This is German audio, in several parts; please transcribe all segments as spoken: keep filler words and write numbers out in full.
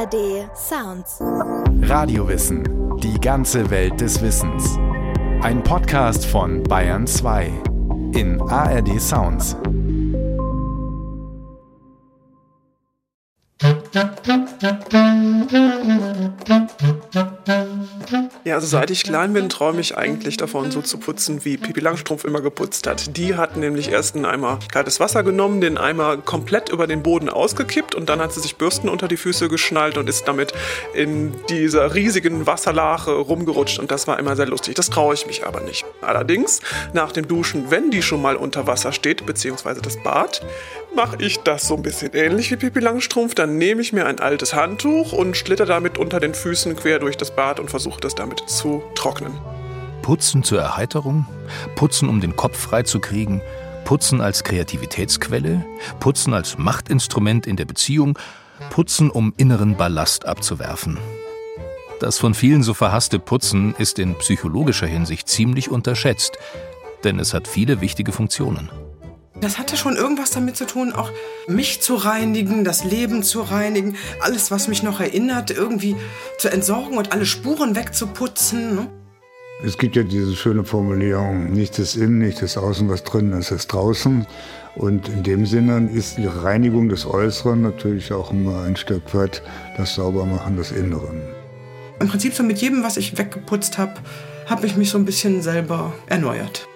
R D Sounds. Radiowissen. Die ganze Welt des Wissens. Ein Podcast von Bayern zwei in A R D Sounds. Ja, also seit ich klein bin, träume ich eigentlich davon, so zu putzen, wie Pippi Langstrumpf immer geputzt hat. Die hat nämlich erst einen Eimer kaltes Wasser genommen, den Eimer komplett über den Boden ausgekippt und dann hat sie sich Bürsten unter die Füße geschnallt und ist damit in dieser riesigen Wasserlache rumgerutscht und das war immer sehr lustig. Das traue ich mich aber nicht. Allerdings, nach dem Duschen, wenn die schon mal unter Wasser steht, beziehungsweise das Bad, mache ich das so ein bisschen ähnlich wie Pippi Langstrumpf. Dann nehme ich mir ein altes Handtuch und schlitter damit unter den Füßen quer durch das Bad und versuche das damit zu trocknen. Putzen zur Erheiterung, Putzen, um den Kopf frei zu kriegen, Putzen als Kreativitätsquelle, Putzen als Machtinstrument in der Beziehung, Putzen, um inneren Ballast abzuwerfen. Das von vielen so verhasste Putzen ist in psychologischer Hinsicht ziemlich unterschätzt, denn es hat viele wichtige Funktionen. Das hatte schon irgendwas damit zu tun, auch mich zu reinigen, das Leben zu reinigen, alles, was mich noch erinnert, irgendwie zu entsorgen und alle Spuren wegzuputzen. Ne? Es gibt ja diese schöne Formulierung, nichts ist innen, nichts ist außen, was drinnen ist, ist draußen. Und in dem Sinne ist die Reinigung des Äußeren natürlich auch immer ein Stück weit das Saubermachen des Inneren. Im Prinzip so mit jedem, was ich weggeputzt habe, habe ich mich so ein bisschen selber erneuert.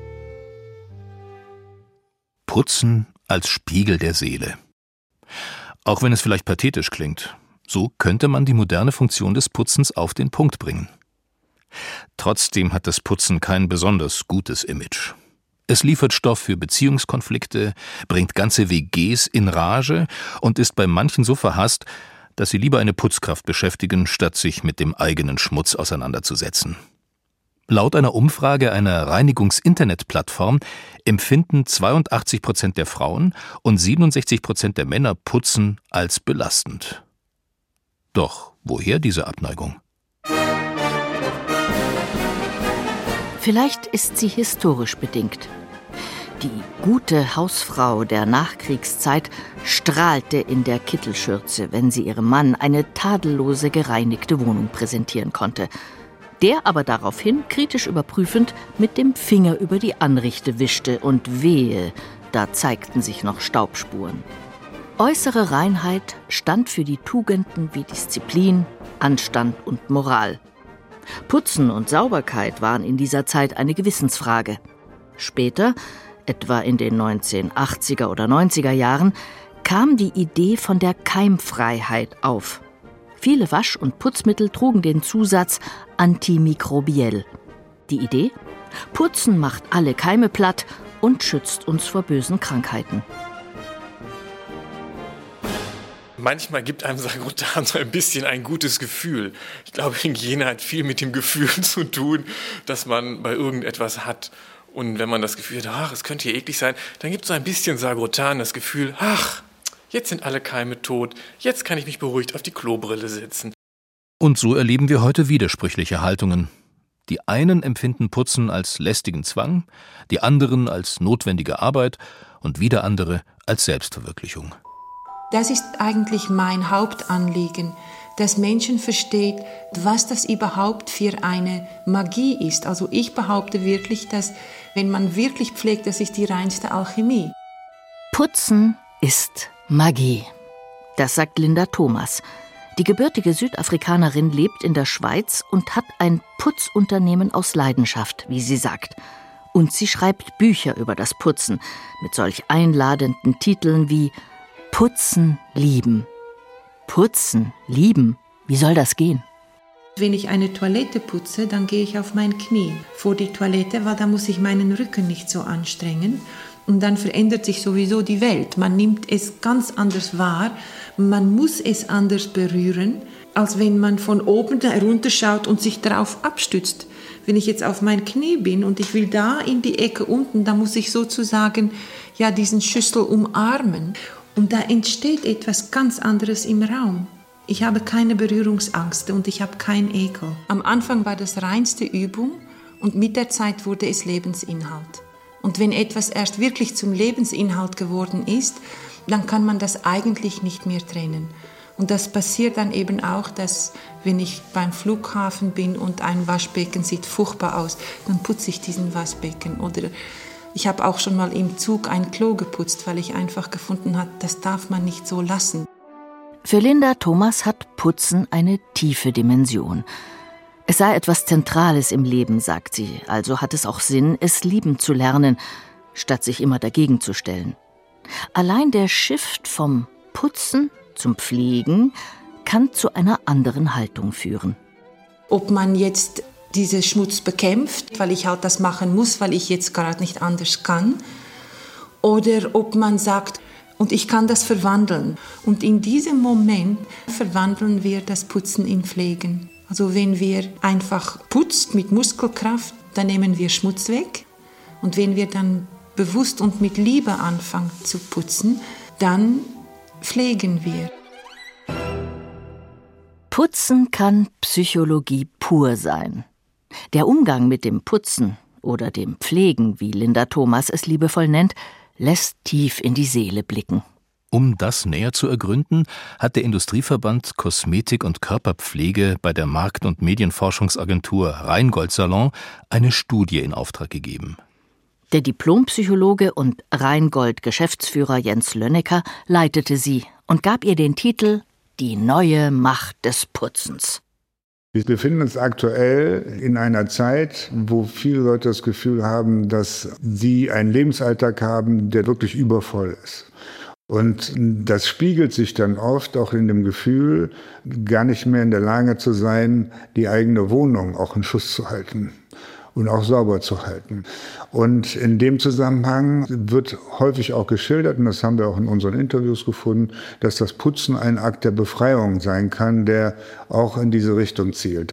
Putzen als Spiegel der Seele. Auch wenn es vielleicht pathetisch klingt, so könnte man die moderne Funktion des Putzens auf den Punkt bringen. Trotzdem hat das Putzen kein besonders gutes Image. Es liefert Stoff für Beziehungskonflikte, bringt ganze W Gs in Rage und ist bei manchen so verhasst, dass sie lieber eine Putzkraft beschäftigen, statt sich mit dem eigenen Schmutz auseinanderzusetzen. Laut einer Umfrage einer Reinigungs-Internet-Plattform empfinden zweiundachtzig Prozent der Frauen und siebenundsechzig Prozent der Männer Putzen als belastend. Doch woher diese Abneigung? Vielleicht ist sie historisch bedingt. Die gute Hausfrau der Nachkriegszeit strahlte in der Kittelschürze, wenn sie ihrem Mann eine tadellose gereinigte Wohnung präsentieren konnte. Der aber daraufhin, kritisch überprüfend, mit dem Finger über die Anrichte wischte und wehe, da zeigten sich noch Staubspuren. Äußere Reinheit stand für die Tugenden wie Disziplin, Anstand und Moral. Putzen und Sauberkeit waren in dieser Zeit eine Gewissensfrage. Später, etwa in den neunzehnhundertachtziger oder neunziger Jahren, kam die Idee von der Keimfreiheit auf. Viele Wasch- und Putzmittel trugen den Zusatz antimikrobiell. Die Idee? Putzen macht alle Keime platt und schützt uns vor bösen Krankheiten. Manchmal gibt einem Sagrotan so ein bisschen ein gutes Gefühl. Ich glaube, Hygiene hat viel mit dem Gefühl zu tun, das man bei irgendetwas hat. Und wenn man das Gefühl hat, ach, es könnte hier eklig sein, dann gibt es so ein bisschen Sagrotan das Gefühl, ach, jetzt sind alle Keime tot, jetzt kann ich mich beruhigt auf die Klobrille setzen. Und so erleben wir heute widersprüchliche Haltungen. Die einen empfinden Putzen als lästigen Zwang, die anderen als notwendige Arbeit und wieder andere als Selbstverwirklichung. Das ist eigentlich mein Hauptanliegen, dass Menschen versteht, was das überhaupt für eine Magie ist. Also ich behaupte wirklich, dass wenn man wirklich pflegt, das ist die reinste Alchemie. Putzen ist Magie. Das sagt Linda Thomas. Die gebürtige Südafrikanerin lebt in der Schweiz und hat ein Putzunternehmen aus Leidenschaft, wie sie sagt. Und sie schreibt Bücher über das Putzen mit solch einladenden Titeln wie Putzen lieben. Putzen lieben? Wie soll das gehen? Wenn ich eine Toilette putze, dann gehe ich auf mein Knie vor die Toilette, weil da muss ich meinen Rücken nicht so anstrengen. Und dann verändert sich sowieso die Welt. Man nimmt es ganz anders wahr. Man muss es anders berühren, als wenn man von oben herunterschaut und sich darauf abstützt. Wenn ich jetzt auf mein Knie bin und ich will da in die Ecke unten, dann muss ich sozusagen ja diesen Schüssel umarmen. Und da entsteht etwas ganz anderes im Raum. Ich habe keine Berührungsangst und ich habe kein Ekel. Am Anfang war das reinste Übung und mit der Zeit wurde es Lebensinhalt. Und wenn etwas erst wirklich zum Lebensinhalt geworden ist, dann kann man das eigentlich nicht mehr trennen. Und das passiert dann eben auch, dass wenn ich beim Flughafen bin und ein Waschbecken sieht furchtbar aus, dann putze ich diesen Waschbecken. Oder ich habe auch schon mal im Zug ein Klo geputzt, weil ich einfach gefunden habe, das darf man nicht so lassen. Für Linda Thomas hat Putzen eine tiefe Dimension. Es sei etwas Zentrales im Leben, sagt sie, also hat es auch Sinn, es lieben zu lernen, statt sich immer dagegen zu stellen. Allein der Shift vom Putzen zum Pflegen kann zu einer anderen Haltung führen. Ob man jetzt diesen Schmutz bekämpft, weil ich halt das machen muss, weil ich jetzt gerade nicht anders kann, oder ob man sagt, und ich kann das verwandeln. Und in diesem Moment verwandeln wir das Putzen in Pflegen. Also wenn wir einfach putzt mit Muskelkraft, dann nehmen wir Schmutz weg. Und wenn wir dann bewusst und mit Liebe anfangen zu putzen, dann pflegen wir. Putzen kann Psychologie pur sein. Der Umgang mit dem Putzen oder dem Pflegen, wie Linda Thomas es liebevoll nennt, lässt tief in die Seele blicken. Um das näher zu ergründen, hat der Industrieverband Kosmetik und Körperpflege bei der Markt- und Medienforschungsagentur Rheingold Salon eine Studie in Auftrag gegeben. Der Diplompsychologe und Rheingold-Geschäftsführer Jens Lönnecker leitete sie und gab ihr den Titel »Die neue Macht des Putzens«. Wir befinden uns aktuell in einer Zeit, wo viele Leute das Gefühl haben, dass sie einen Lebensalltag haben, der wirklich übervoll ist. Und das spiegelt sich dann oft auch in dem Gefühl, gar nicht mehr in der Lage zu sein, die eigene Wohnung auch in Schuss zu halten und auch sauber zu halten. Und in dem Zusammenhang wird häufig auch geschildert, und das haben wir auch in unseren Interviews gefunden, dass das Putzen ein Akt der Befreiung sein kann, der auch in diese Richtung zielt.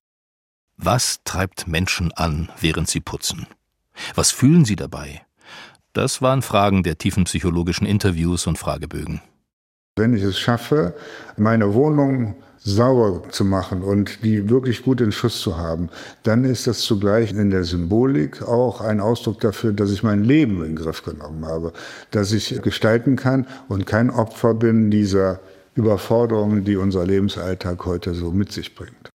Was treibt Menschen an, während sie putzen? Was fühlen sie dabei? Das waren Fragen der tiefenpsychologischen Interviews und Fragebögen. Wenn ich es schaffe, meine Wohnung sauber zu machen und die wirklich gut in Schuss zu haben, dann ist das zugleich in der Symbolik auch ein Ausdruck dafür, dass ich mein Leben in den Griff genommen habe, dass ich gestalten kann und kein Opfer bin dieser Überforderungen, die unser Lebensalltag heute so mit sich bringt.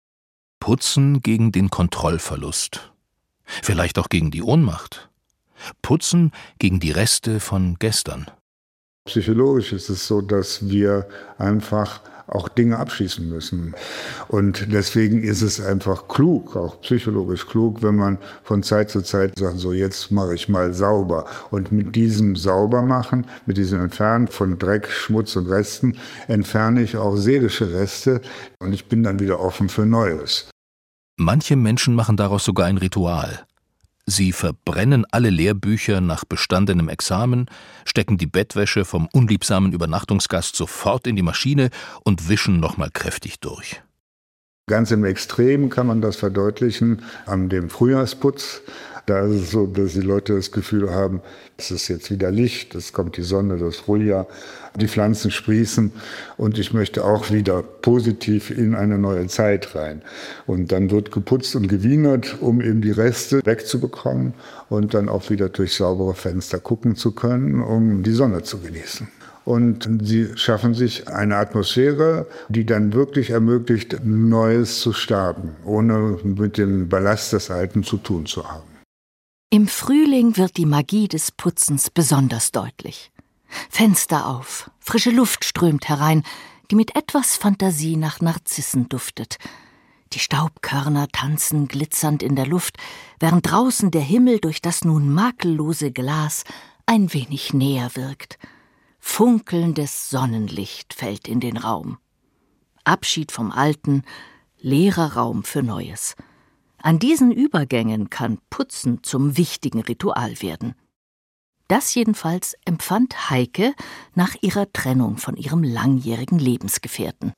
Putzen gegen den Kontrollverlust. Vielleicht auch gegen die Ohnmacht. Putzen gegen die Reste von gestern. Psychologisch ist es so, dass wir einfach auch Dinge abschließen müssen. Und deswegen ist es einfach klug, auch psychologisch klug, wenn man von Zeit zu Zeit sagt, so jetzt mache ich mal sauber. Und mit diesem Saubermachen, mit diesem Entfernen von Dreck, Schmutz und Resten, entferne ich auch seelische Reste und ich bin dann wieder offen für Neues. Manche Menschen machen daraus sogar ein Ritual. Sie verbrennen alle Lehrbücher nach bestandenem Examen, stecken die Bettwäsche vom unliebsamen Übernachtungsgast sofort in die Maschine und wischen nochmal kräftig durch. Ganz im Extrem kann man das verdeutlichen an dem Frühjahrsputz. Da ist es so, dass die Leute das Gefühl haben, es ist jetzt wieder Licht, es kommt die Sonne, das Frühjahr, die Pflanzen sprießen und ich möchte auch wieder positiv in eine neue Zeit rein. Und dann wird geputzt und gewienert, um eben die Reste wegzubekommen und dann auch wieder durch saubere Fenster gucken zu können, um die Sonne zu genießen. Und sie schaffen sich eine Atmosphäre, die dann wirklich ermöglicht, Neues zu starten, ohne mit dem Ballast des Alten zu tun zu haben. Im Frühling wird die Magie des Putzens besonders deutlich. Fenster auf, frische Luft strömt herein, die mit etwas Fantasie nach Narzissen duftet. Die Staubkörner tanzen glitzernd in der Luft, während draußen der Himmel durch das nun makellose Glas ein wenig näher wirkt. Funkelndes Sonnenlicht fällt in den Raum. Abschied vom Alten, leerer Raum für Neues. An diesen Übergängen kann Putzen zum wichtigen Ritual werden. Das jedenfalls empfand Heike nach ihrer Trennung von ihrem langjährigen Lebensgefährten.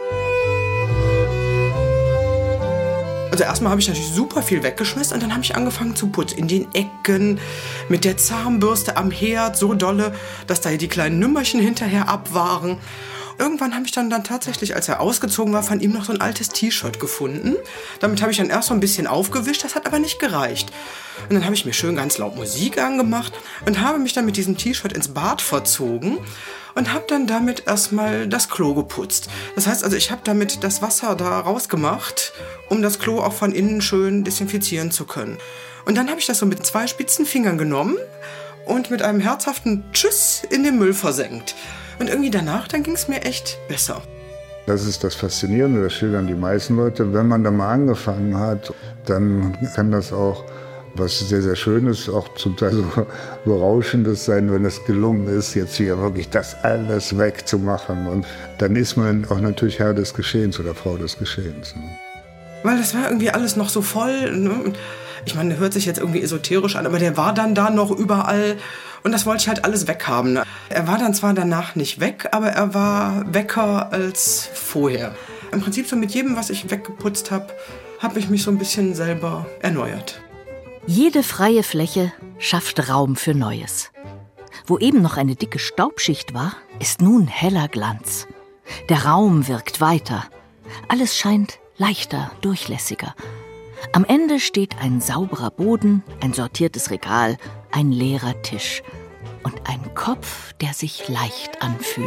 Also erstmal habe ich natürlich super viel weggeschmissen und dann habe ich angefangen zu putzen. In den Ecken, mit der Zahnbürste am Herd, so dolle, dass da die kleinen Nümmerchen hinterher ab waren. Irgendwann habe ich dann, dann tatsächlich, als er ausgezogen war, von ihm noch so ein altes T-Shirt gefunden. Damit habe ich dann erst so ein bisschen aufgewischt, das hat aber nicht gereicht. Und dann habe ich mir schön ganz laut Musik angemacht und habe mich dann mit diesem T-Shirt ins Bad verzogen und habe dann damit erstmal das Klo geputzt. Das heißt also, ich habe damit das Wasser da rausgemacht, um das Klo auch von innen schön desinfizieren zu können. Und dann habe ich das so mit zwei spitzen Fingern genommen und mit einem herzhaften Tschüss in den Müll versenkt. Und irgendwie danach, dann ging es mir echt besser. Das ist das Faszinierende, das schildern die meisten Leute. Wenn man da mal angefangen hat, dann kann das auch was sehr, sehr Schönes, auch zum Teil so Berauschendes sein, wenn es gelungen ist, jetzt hier wirklich das alles wegzumachen. Und dann ist man auch natürlich Herr des Geschehens oder Frau des Geschehens. Weil das war irgendwie alles noch so voll. Ne? Ich meine, hört sich jetzt irgendwie esoterisch an, aber der war dann da noch überall. Und das wollte ich halt alles weghaben. Ne? Er war dann zwar danach nicht weg, aber er war wecker als vorher. Im Prinzip so mit jedem, was ich weggeputzt habe, habe ich mich so ein bisschen selber erneuert. Jede freie Fläche schafft Raum für Neues. Wo eben noch eine dicke Staubschicht war, ist nun heller Glanz. Der Raum wirkt weiter. Alles scheint leichter, durchlässiger. Am Ende steht ein sauberer Boden, ein sortiertes Regal, ein leerer Tisch und ein Kopf, der sich leicht anfühlt.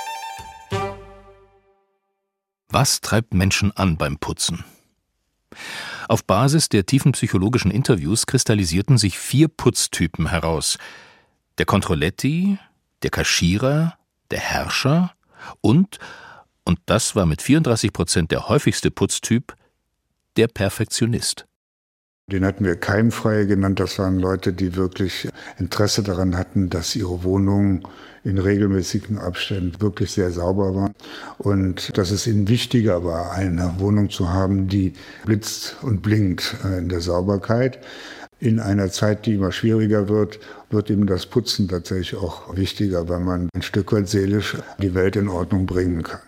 Was treibt Menschen an beim Putzen? Auf Basis der tiefen psychologischen Interviews kristallisierten sich vier Putztypen heraus. Der Controletti, der Kaschierer, der Herrscher und, und das war mit vierunddreißig Prozent der häufigste Putztyp, der Perfektionist. Den hatten wir Keimfreie genannt. Das waren Leute, die wirklich Interesse daran hatten, dass ihre Wohnungen in regelmäßigen Abständen wirklich sehr sauber waren. Und dass es ihnen wichtiger war, eine Wohnung zu haben, die blitzt und blinkt in der Sauberkeit. In einer Zeit, die immer schwieriger wird, wird eben das Putzen tatsächlich auch wichtiger, weil man ein Stück weit seelisch die Welt in Ordnung bringen kann.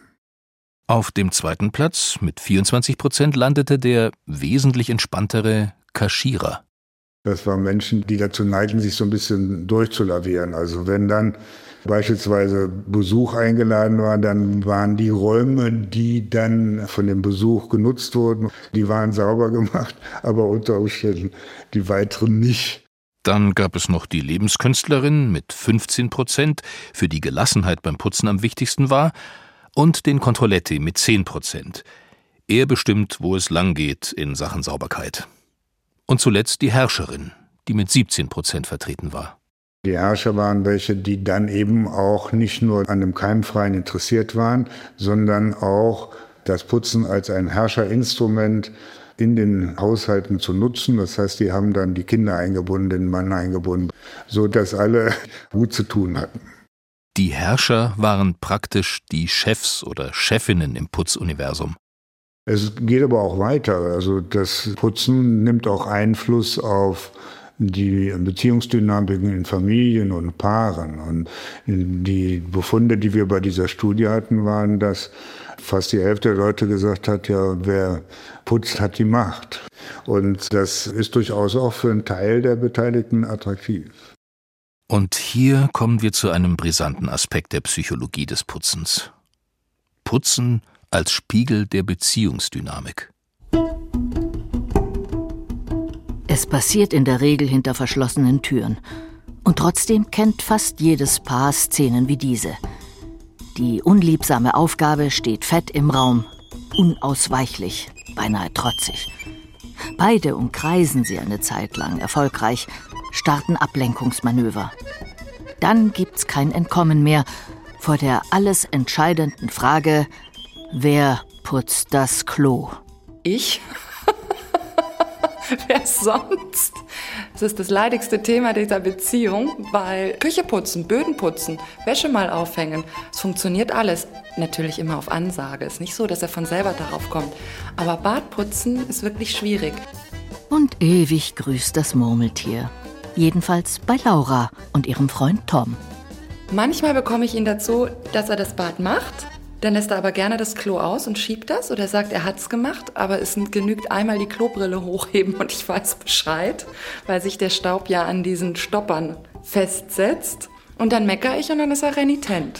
Auf dem zweiten Platz mit vierundzwanzig Prozent landete der wesentlich entspanntere Kaschierer. Das waren Menschen, die dazu neigten, sich so ein bisschen durchzulavieren. Also wenn dann beispielsweise Besuch eingeladen war, dann waren die Räume, die dann von dem Besuch genutzt wurden, die waren sauber gemacht, aber unter Umständen die weiteren nicht. Dann gab es noch die Lebenskünstlerin mit fünfzehn Prozent, für die Gelassenheit beim Putzen am wichtigsten war, und den Controletti mit zehn Prozent. Er bestimmt, wo es lang geht in Sachen Sauberkeit. Und zuletzt die Herrscherin, die mit siebzehn Prozent vertreten war. Die Herrscher waren welche, die dann eben auch nicht nur an dem Keimfreien interessiert waren, sondern auch das Putzen als ein Herrscherinstrument in den Haushalten zu nutzen. Das heißt, die haben dann die Kinder eingebunden, den Mann eingebunden, so dass alle gut zu tun hatten. Die Herrscher waren praktisch die Chefs oder Chefinnen im Putzuniversum. Es geht aber auch weiter. Also das Putzen nimmt auch Einfluss auf die Beziehungsdynamiken in Familien und Paaren. Und die Befunde, die wir bei dieser Studie hatten, waren, dass fast die Hälfte der Leute gesagt hat, ja, wer putzt, hat die Macht. Und das ist durchaus auch für einen Teil der Beteiligten attraktiv. Und hier kommen wir zu einem brisanten Aspekt der Psychologie des Putzens. Putzen als Spiegel der Beziehungsdynamik. Es passiert in der Regel hinter verschlossenen Türen. Und trotzdem kennt fast jedes Paar Szenen wie diese. Die unliebsame Aufgabe steht fett im Raum, unausweichlich, beinahe trotzig. Beide umkreisen sie eine Zeit lang erfolgreich, starten Ablenkungsmanöver. Dann gibt's kein Entkommen mehr vor der alles entscheidenden Frage: Wer putzt das Klo? Ich? Wer sonst? Das ist das leidigste Thema dieser Beziehung, weil Küche putzen, Böden putzen, Wäsche mal aufhängen, es funktioniert alles. Natürlich immer auf Ansage. Es ist nicht so, dass er von selber darauf kommt. Aber Badputzen ist wirklich schwierig. Und ewig grüßt das Murmeltier. Jedenfalls bei Laura und ihrem Freund Tom. Manchmal bekomme ich ihn dazu, dass er das Bad macht. Dann lässt er aber gerne das Klo aus und schiebt das. Oder sagt, er hat's gemacht, aber es genügt einmal die Klobrille hochheben und ich weiß Bescheid, weil sich der Staub ja an diesen Stoppern festsetzt. Und dann meckere ich und dann ist er renitent.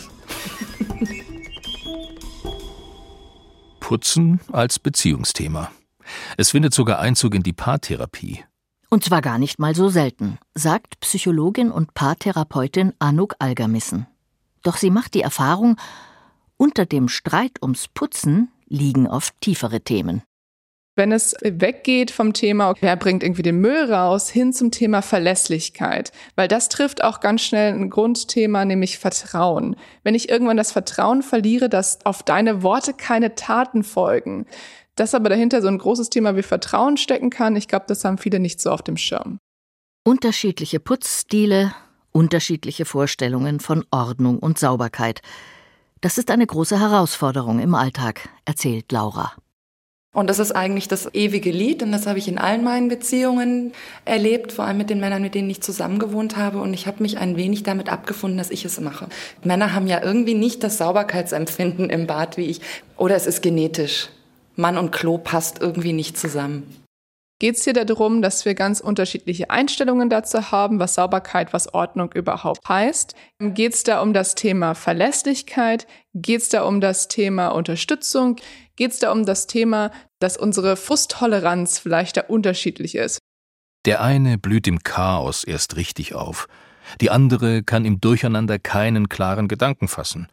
Putzen als Beziehungsthema. Es findet sogar Einzug in die Paartherapie. Und zwar gar nicht mal so selten, sagt Psychologin und Paartherapeutin Anouk Algermissen. Doch sie macht die Erfahrung, unter dem Streit ums Putzen liegen oft tiefere Themen. Wenn es weggeht vom Thema, wer bringt irgendwie den Müll raus, hin zum Thema Verlässlichkeit. Weil das trifft auch ganz schnell ein Grundthema, nämlich Vertrauen. Wenn ich irgendwann das Vertrauen verliere, dass auf deine Worte keine Taten folgen, dass aber dahinter so ein großes Thema wie Vertrauen stecken kann, ich glaube, das haben viele nicht so auf dem Schirm. Unterschiedliche Putzstile, unterschiedliche Vorstellungen von Ordnung und Sauberkeit. Das ist eine große Herausforderung im Alltag, erzählt Laura. Und das ist eigentlich das ewige Lied und das habe ich in allen meinen Beziehungen erlebt, vor allem mit den Männern, mit denen ich zusammengewohnt habe, und ich habe mich ein wenig damit abgefunden, dass ich es mache. Männer haben ja irgendwie nicht das Sauberkeitsempfinden im Bad wie ich, oder es ist genetisch. Mann und Klo passt irgendwie nicht zusammen. Geht es hier darum, dass wir ganz unterschiedliche Einstellungen dazu haben, was Sauberkeit, was Ordnung überhaupt heißt? Geht es da um das Thema Verlässlichkeit? Geht es da um das Thema Unterstützung? Geht es da um das Thema, dass unsere Frusttoleranz vielleicht da unterschiedlich ist? Der eine blüht im Chaos erst richtig auf. Die andere kann im Durcheinander keinen klaren Gedanken fassen.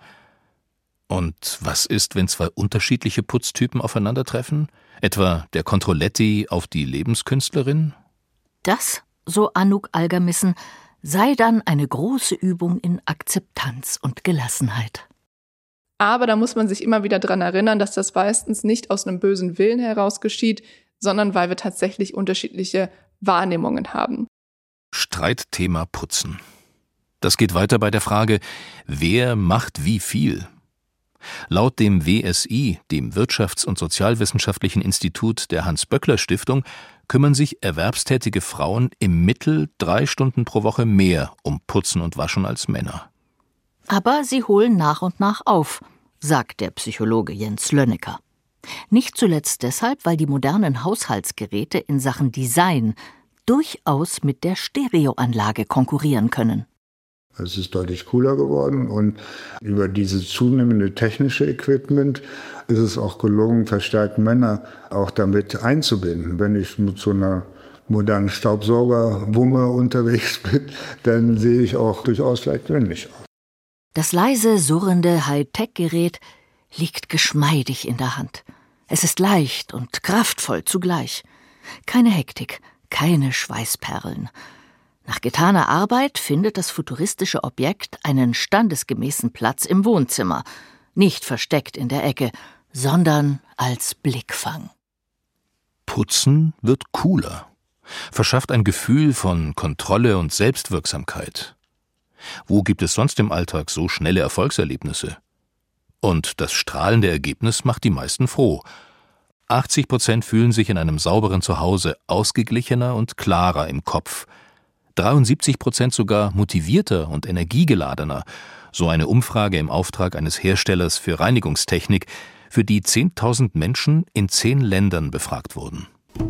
Und was ist, wenn zwei unterschiedliche Putztypen aufeinandertreffen? Etwa der Controletti auf die Lebenskünstlerin? Das, so Anouk Algermissen, sei dann eine große Übung in Akzeptanz und Gelassenheit. Aber da muss man sich immer wieder dran erinnern, dass das meistens nicht aus einem bösen Willen heraus geschieht, sondern weil wir tatsächlich unterschiedliche Wahrnehmungen haben. Streitthema Putzen. Das geht weiter bei der Frage, wer macht wie viel? Laut dem W S I, dem Wirtschafts- und Sozialwissenschaftlichen Institut der Hans-Böckler-Stiftung, kümmern sich erwerbstätige Frauen im Mittel drei Stunden pro Woche mehr um Putzen und Waschen als Männer. Aber sie holen nach und nach auf, sagt der Psychologe Jens Lönnecker. Nicht zuletzt deshalb, weil die modernen Haushaltsgeräte in Sachen Design durchaus mit der Stereoanlage konkurrieren können. Es ist deutlich cooler geworden und über dieses zunehmende technische Equipment ist es auch gelungen, verstärkt Männer auch damit einzubinden. Wenn ich mit so einer modernen Staubsaugerwumme unterwegs bin, dann sehe ich auch durchaus leicht männlich aus. Das leise, surrende Hightech-Gerät liegt geschmeidig in der Hand. Es ist leicht und kraftvoll zugleich. Keine Hektik, keine Schweißperlen. Nach getaner Arbeit findet das futuristische Objekt einen standesgemäßen Platz im Wohnzimmer, nicht versteckt in der Ecke, sondern als Blickfang. Putzen wird cooler, verschafft ein Gefühl von Kontrolle und Selbstwirksamkeit. Wo gibt es sonst im Alltag so schnelle Erfolgserlebnisse? Und das strahlende Ergebnis macht die meisten froh. achtzig Prozent fühlen sich in einem sauberen Zuhause ausgeglichener und klarer im Kopf. dreiundsiebzig Prozent sogar motivierter und energiegeladener, so eine Umfrage im Auftrag eines Herstellers für Reinigungstechnik, für die zehntausend Menschen in zehn Ländern befragt wurden.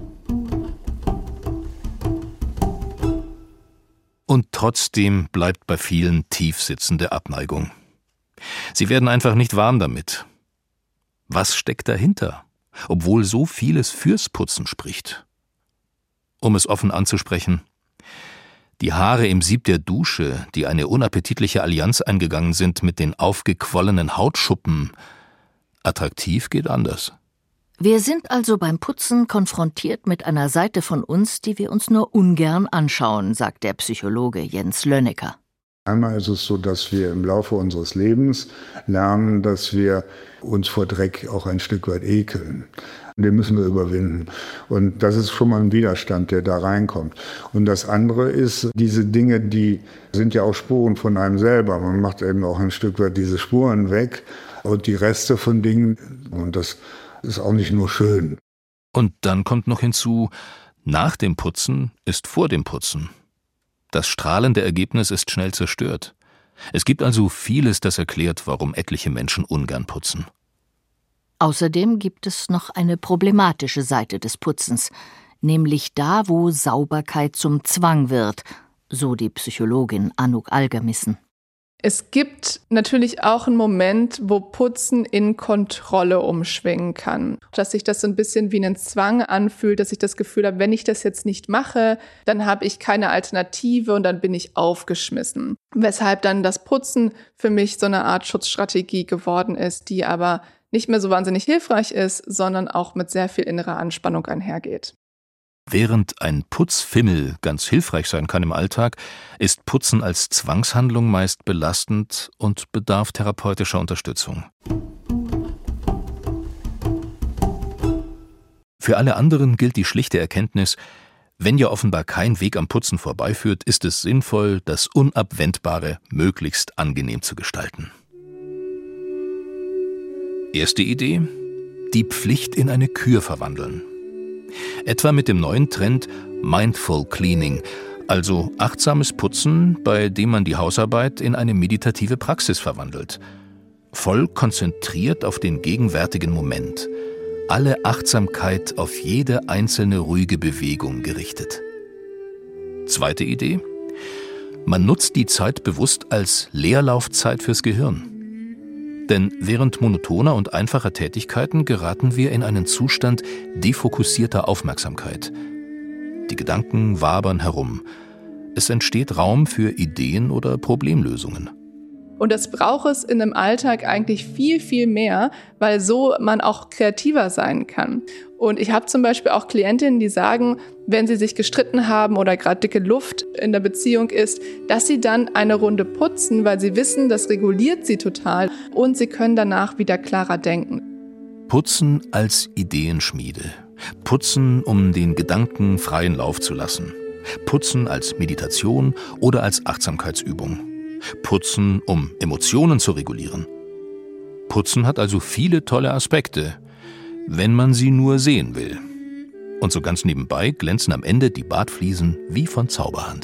Und trotzdem bleibt bei vielen tiefsitzende Abneigung. Sie werden einfach nicht warm damit. Was steckt dahinter, obwohl so vieles fürs Putzen spricht? Um es offen anzusprechen: Die Haare im Sieb der Dusche, die eine unappetitliche Allianz eingegangen sind mit den aufgequollenen Hautschuppen. Attraktiv geht anders. Wir sind also beim Putzen konfrontiert mit einer Seite von uns, die wir uns nur ungern anschauen, sagt der Psychologe Jens Lönnecker. Einmal ist es so, dass wir im Laufe unseres Lebens lernen, dass wir uns vor Dreck auch ein Stück weit ekeln. Den müssen wir überwinden. Und das ist schon mal ein Widerstand, der da reinkommt. Und das andere ist, diese Dinge, die sind ja auch Spuren von einem selber. Man macht eben auch ein Stück weit diese Spuren weg und die Reste von Dingen. Und das ist auch nicht nur schön. Und dann kommt noch hinzu, nach dem Putzen ist vor dem Putzen. Das strahlende Ergebnis ist schnell zerstört. Es gibt also vieles, das erklärt, warum etliche Menschen ungern putzen. Außerdem gibt es noch eine problematische Seite des Putzens, nämlich da, wo Sauberkeit zum Zwang wird, so die Psychologin Anouk Algermissen. Es gibt natürlich auch einen Moment, wo Putzen in Kontrolle umschwingen kann. Dass sich das so ein bisschen wie ein Zwang anfühlt, dass ich das Gefühl habe, wenn ich das jetzt nicht mache, dann habe ich keine Alternative und dann bin ich aufgeschmissen. Weshalb dann das Putzen für mich so eine Art Schutzstrategie geworden ist, die aber nicht mehr so wahnsinnig hilfreich ist, sondern auch mit sehr viel innerer Anspannung einhergeht. Während ein Putzfimmel ganz hilfreich sein kann im Alltag, ist Putzen als Zwangshandlung meist belastend und bedarf therapeutischer Unterstützung. Für alle anderen gilt die schlichte Erkenntnis, wenn ja offenbar kein Weg am Putzen vorbeiführt, ist es sinnvoll, das Unabwendbare möglichst angenehm zu gestalten. Erste Idee: die Pflicht in eine Kür verwandeln. Etwa mit dem neuen Trend Mindful Cleaning, also achtsames Putzen, bei dem man die Hausarbeit in eine meditative Praxis verwandelt. Voll konzentriert auf den gegenwärtigen Moment. Alle Achtsamkeit auf jede einzelne ruhige Bewegung gerichtet. Zweite Idee: man nutzt die Zeit bewusst als Leerlaufzeit fürs Gehirn. Denn während monotoner und einfacher Tätigkeiten geraten wir in einen Zustand defokussierter Aufmerksamkeit. Die Gedanken wabern herum. Es entsteht Raum für Ideen oder Problemlösungen. Und das braucht es in einem Alltag eigentlich viel, viel mehr, weil so man auch kreativer sein kann. Und ich habe zum Beispiel auch Klientinnen, die sagen, wenn sie sich gestritten haben oder gerade dicke Luft in der Beziehung ist, dass sie dann eine Runde putzen, weil sie wissen, das reguliert sie total und sie können danach wieder klarer denken. Putzen als Ideenschmiede. Putzen, um den Gedanken freien Lauf zu lassen. Putzen als Meditation oder als Achtsamkeitsübung. Putzen, um Emotionen zu regulieren. Putzen hat also viele tolle Aspekte, wenn man sie nur sehen will. Und so ganz nebenbei glänzen am Ende die Badfliesen wie von Zauberhand.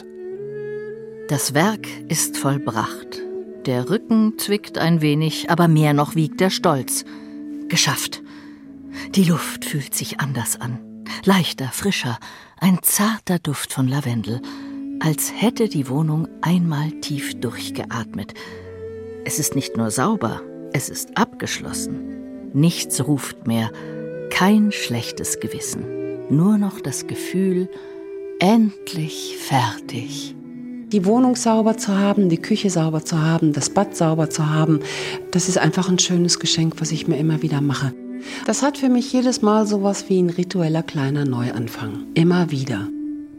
Das Werk ist vollbracht. Der Rücken zwickt ein wenig, aber mehr noch wiegt der Stolz. Geschafft. Die Luft fühlt sich anders an. Leichter, frischer, ein zarter Duft von Lavendel. Als hätte die Wohnung einmal tief durchgeatmet. Es ist nicht nur sauber, es ist abgeschlossen. Nichts ruft mehr, kein schlechtes Gewissen. Nur noch das Gefühl, endlich fertig. Die Wohnung sauber zu haben, die Küche sauber zu haben, das Bad sauber zu haben, das ist einfach ein schönes Geschenk, was ich mir immer wieder mache. Das hat für mich jedes Mal sowas wie ein ritueller kleiner Neuanfang. Immer wieder.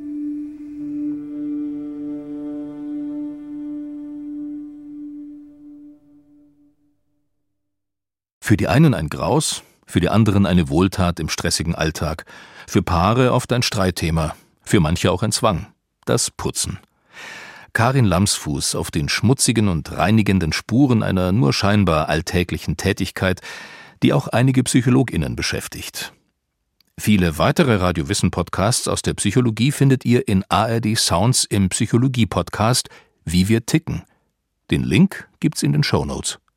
Für die einen ein Graus, für die anderen eine Wohltat im stressigen Alltag. Für Paare oft ein Streitthema, für manche auch ein Zwang. Das Putzen. Karin Lamsfuß auf den schmutzigen und reinigenden Spuren einer nur scheinbar alltäglichen Tätigkeit, die auch einige PsychologInnen beschäftigt. Viele weitere Radio Wissen Podcasts aus der Psychologie findet ihr in A R D Sounds im Psychologie-Podcast Wie wir ticken. Den Link gibt's in den Shownotes.